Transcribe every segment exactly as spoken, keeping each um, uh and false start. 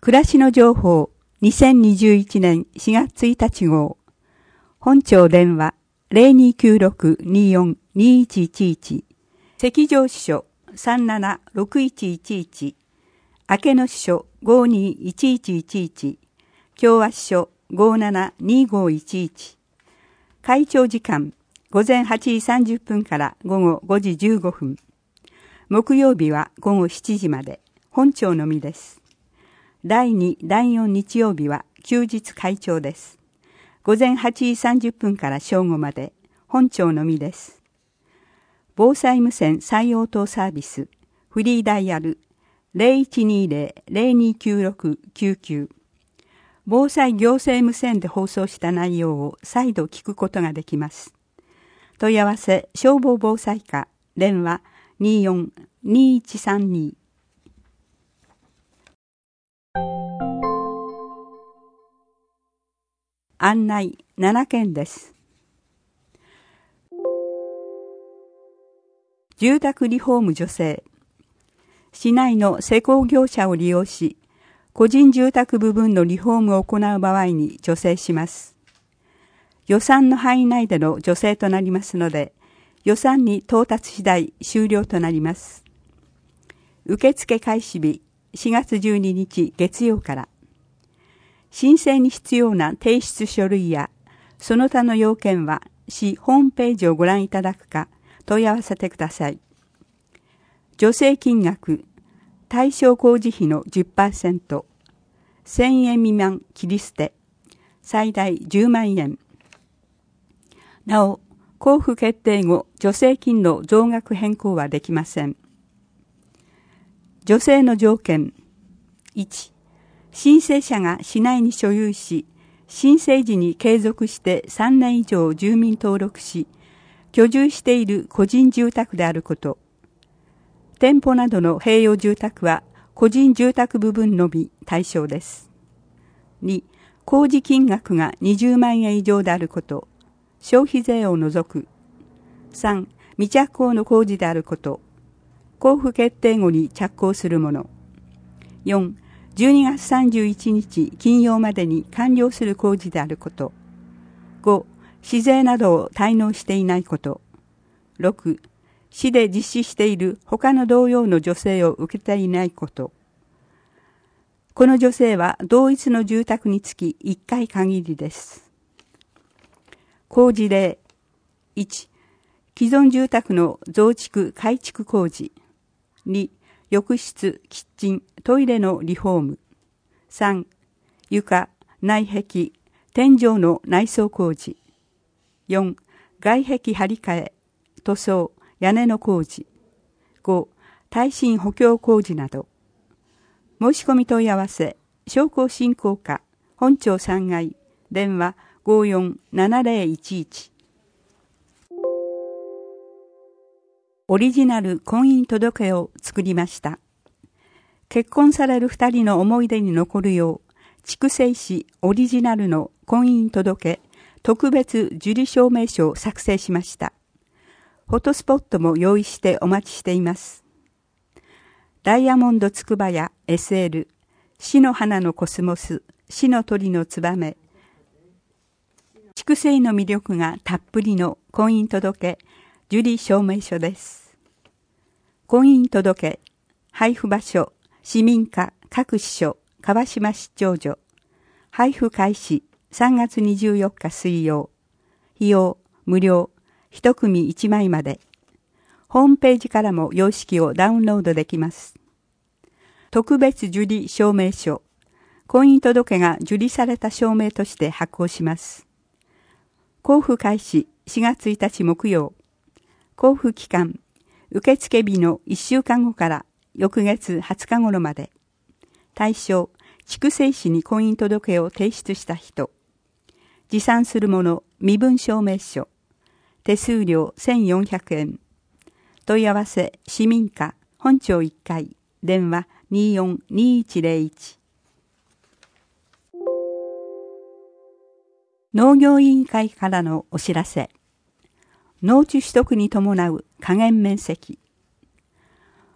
暮らしの情報にせんにじゅういちねんしがつついたち号。本庁電話 ゼロにきゅうろく にーよん にーいちいちいち。赤上支所 さんななろくいちいちいち。明けの支所 ごにいちいちいちいち。共和支所 ごななにごいちいち。会長時間午前はちじさんじゅっぷんから午後ごじじゅうごふん。木曜日は午後しちじまで。本庁のみです。だいに、だいよん日曜日は休日会長です。午前はちじさんじゅっぷんから正午まで。本庁のみです。防災無線再応答サービス。フリーダイヤル ゼロいちにーゼロ ゼロにきゅうろく きゅうきゅう。防災行政無線で放送した内容を再度聞くことができます。問い合わせ消防防災課電話 にーよん にーいちさんに。案内ななけんです。住宅リフォーム助成。市内の施工業者を利用し、個人住宅部分のリフォームを行う場合に助成します。予算の範囲内での助成となりますので、予算に到達次第終了となります。受付開始日しがつじゅうににち月曜から。申請に必要な提出書類やその他の要件は市ホームページをご覧いただくか問い合わせてください。助成金額、対象工事費の じゅっパーセント、せんえん未満切り捨て、最大じゅうまんえん。なお、交付決定後、助成金の増額変更はできません。助成の条件。いち、申請者が市内に所有し、申請時に継続してさんねん以上住民登録し、居住している個人住宅であること。店舗などの併用住宅は個人住宅部分のみ対象です。に、工事金額がにじゅうまんえん以上であること。消費税を除く。さん、未着工の工事であること。交付決定後に着工するもの。よん、じゅうにがつさんじゅういちにち金曜までに完了する工事であること。ご、市税などを滞納していないこと。ろく、市で実施している他の同様の助成を受けていないこと。この助成は同一の住宅につきいっかい限りです。工事例。いち、既存住宅の増築改築工事。に、浴室、キッチン、トイレのリフォーム。さん、床、内壁、天井の内装工事。よん、外壁張り替え、塗装、屋根の工事。ご、耐震補強工事など。申し込み問い合わせ、商工振興課、本庁さんがい、電話 ごーよんななゼロいちいち。オリジナル婚姻届を作りました。結婚される二人の思い出に残るよう、筑西市オリジナルの婚姻届特別受理証明書を作成しました。フォトスポットも用意してお待ちしています。ダイヤモンドつくばや エスエル、死の花のコスモス、死の鳥のツバメ、筑西の魅力がたっぷりの婚姻届受理証明書です。婚姻届、配布場所、市民課各支所、川島市長所。配布開始さんがつにじゅうよっか水曜。費用無料、一組いちまいまで。ホームページからも様式をダウンロードできます。特別受理証明書。婚姻届が受理された証明として発行します。交付開始しがつついたち木曜。交付期間、受付日のいっしゅうかんごから翌月はつか頃まで。対象、筑西市に婚姻届を提出した人。持参するもの、身分証明書。手数料せんよんひゃくえん。問い合わせ、市民課、本庁いっかい、電話 にーよんにーいちゼロいち。農業委員会からのお知らせ。農地取得に伴う加減面積。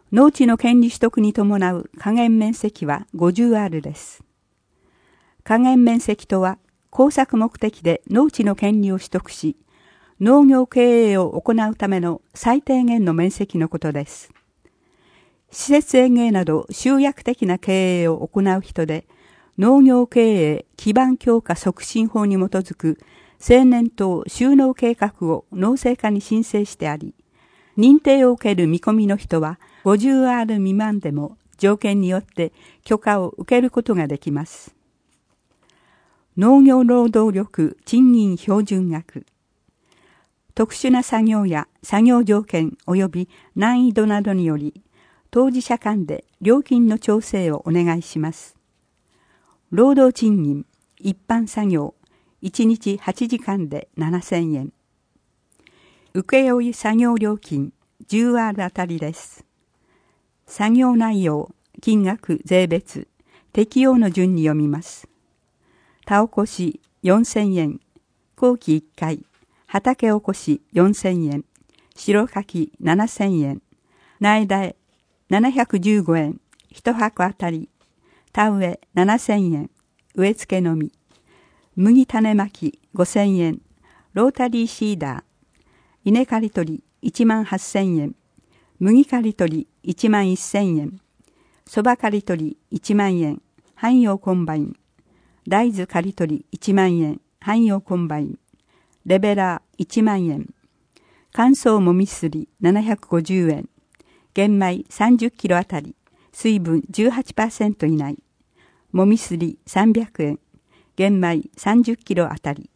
農地の権利取得に伴う加減面積は ごじゅうアール です。加減面積とは、工作目的で農地の権利を取得し、農業経営を行うための最低限の面積のことです。施設園芸など集約的な経営を行う人で、農業経営基盤強化促進法に基づく青年等就農計画を農政課に申請してあり、認定を受ける見込みの人は ごじゅうアール 未満でも条件によって許可を受けることができます。農業労働力賃金標準額。特殊な作業や作業条件及び難易度などにより、当事者間で料金の調整をお願いします。労働賃金、一般作業、いちにちはちじかんでななせんえん。請負作業料金、じゅうアール あたりです。作業内容、金額、税別、適用の順に読みます。田起こしよんせんえん、後期いっかい、畑起こしよんせんえん、白かきななせんえん、苗代ななひゃくじゅうごえん、一箱あたり、田植えななせんえん、植え付けのみ、麦種まきごせんえん、ロータリーシーダー、稲刈り取りいちまんはっせんえん、麦刈り取りいちまんせんえん、そば刈り取りいちまんえん、汎用コンバイン、大豆刈り取りいちまんえん、汎用コンバイン、レベラーいちまんえん、乾燥もみすりななひゃくごじゅうえん、玄米さんじゅっキロあたり、水分 じゅうはちパーセント 以内、もみすりさんびゃくえん、玄米さんじゅっキロあたり。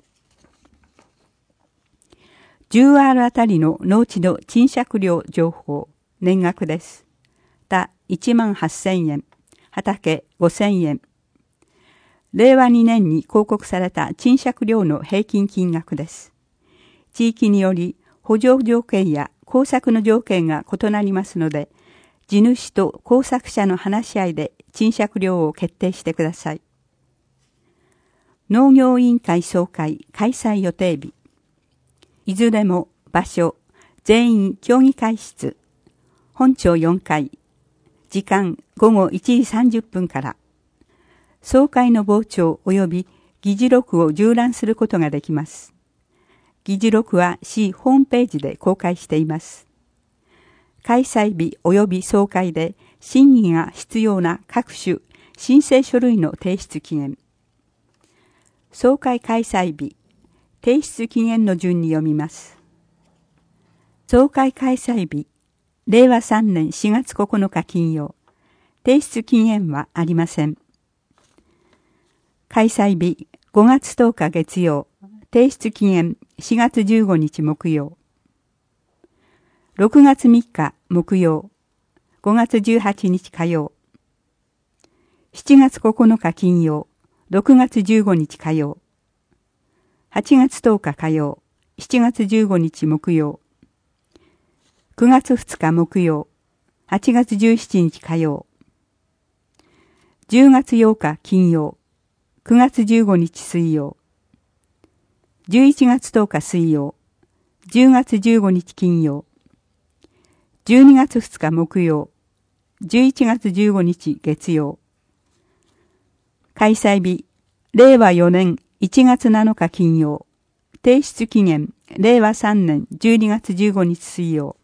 じゅうアール あたりの農地の賃借料情報、年額です。田いちまんはっせんえん、畑ごせんえん。れいわにねんに公告された賃借料の平均金額です。地域により補助条件や工作の条件が異なりますので、地主と工作者の話し合いで賃借料を決定してください。農業委員会総会開催予定日。いずれも場所、全員協議会室、本町よんかい、時間ごごいちじさんじゅっぷんから、総会の傍聴及び議事録を縦覧することができます。議事録は市ホームページで公開しています。開催日及び総会で審議が必要な各種申請書類の提出期限。総会開催日、提出期限の順に読みます。総会開催日、れいわさんねんしがつここのか金曜。提出期限はありません。開催日、ごがつとおか月曜。提出期限、しがつじゅうごにち木曜。ろくがつみっか木曜。ごがつじゅうはちにち火曜。しちがつここのか金曜。ろくがつじゅうごにち火曜。はちがつとおか火曜。しちがつじゅうごにち木曜。くがつふつか木曜。はちがつじゅうしちにち火曜。じゅうがつようか金曜。くがつじゅうごにち水曜。じゅういちがつとおか水曜。じゅうがつじゅうごにち金曜。じゅうにがつふつか木曜。じゅういちがつじゅうごにち月曜。開催日、れいわよねんいちがつなのか金曜。提出期限、れいわさんねんじゅうにがつじゅうごにち水曜。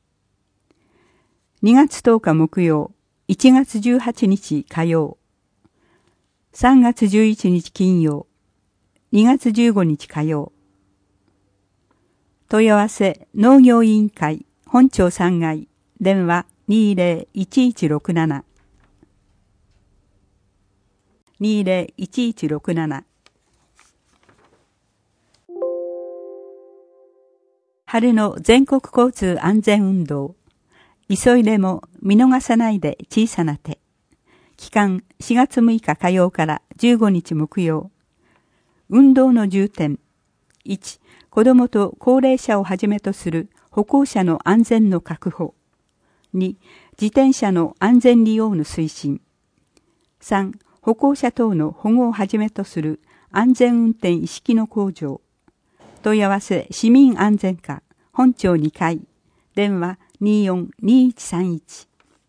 にがつとおか木曜。いちがつじゅうはちにち火曜。さんがつじゅういちにち金曜。にがつじゅうごにち火曜。問い合わせ農業委員会本町さんがい電話 にぜろいちいちろくなな にぜろいちいちろくなな。春の全国交通安全運動。急いでも見逃さないで小さな手。期間しがつむいか火曜からじゅうごにち木曜。運動の重点。いち、子どもと高齢者をはじめとする歩行者の安全の確保。に、自転車の安全利用の推進。さん、歩行者等の保護をはじめとする安全運転意識の向上。問い合わせ市民安全課本町にかい電話 にーよんにーいちさんいち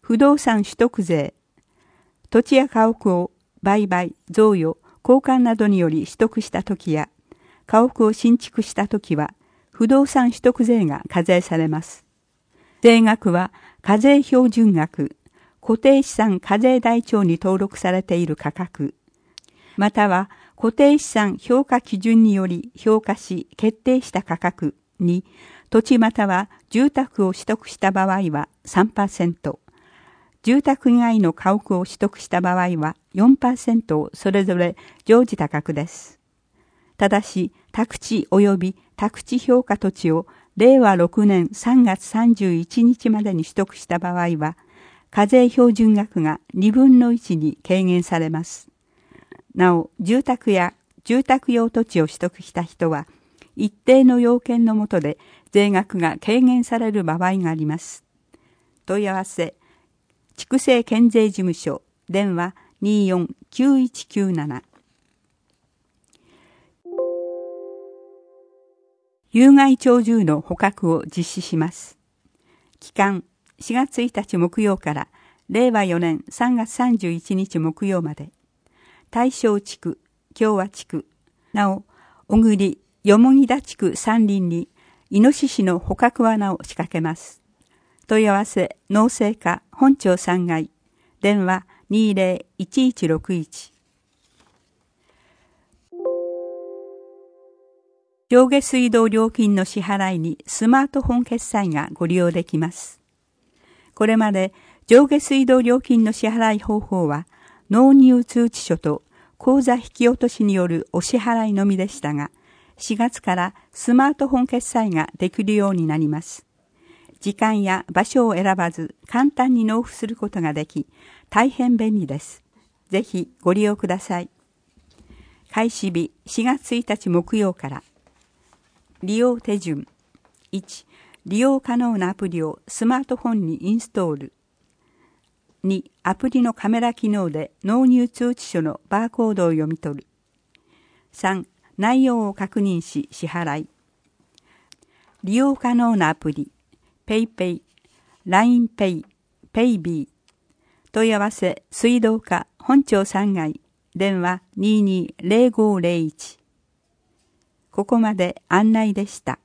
不動産取得税、土地や家屋を売買、贈与、交換などにより取得したときや、家屋を新築したときは、不動産取得税が課税されます。税額は課税標準額、固定資産課税台帳に登録されている価格、または固定資産評価基準により評価し決定した価格に、土地または住宅を取得した場合は さんパーセント、住宅以外の家屋を取得した場合は よんパーセント をそれぞれ常時価格です。ただし、宅地及び宅地評価土地をれいわろくねんさんがつさんじゅういちにちまでに取得した場合は、課税標準額がにぶんのいちに軽減されます。なお、住宅や住宅用土地を取得した人は、一定の要件の下で税額が軽減される場合があります。問い合わせ、筑西県税事務所、電話 にーよんきゅういちきゅうなな。有害鳥獣の捕獲を実施します。期間、しがつついたち木曜かられいわよねんさんがつさんじゅういちにち木曜まで、大正地区、共和地区、なお、小栗、よもぎ田地区山林にイノシシの捕獲罠を仕掛けます。問い合わせ、農政課本町さんがい、電話 にーぜろいちいちろくいち。上下水道料金の支払いにスマートフォン決済がご利用できます。これまで上下水道料金の支払い方法は納入通知書と口座引き落としによるお支払いのみでしたが、しがつからスマートフォン決済ができるようになります。時間や場所を選ばず簡単に納付することができ、大変便利です。ぜひご利用ください。開始日しがつついたち木曜から。利用手順。いち、利用可能なアプリをスマートフォンにインストール。に、アプリのカメラ機能で納入通知書のバーコードを読み取る。さん、内容を確認し支払い。利用可能なアプリ、PayPay、ラインペイ、PayB。問い合わせ、水道課本町さんがい、電話 にーにーぜろごぜろいち。ここまで案内でした。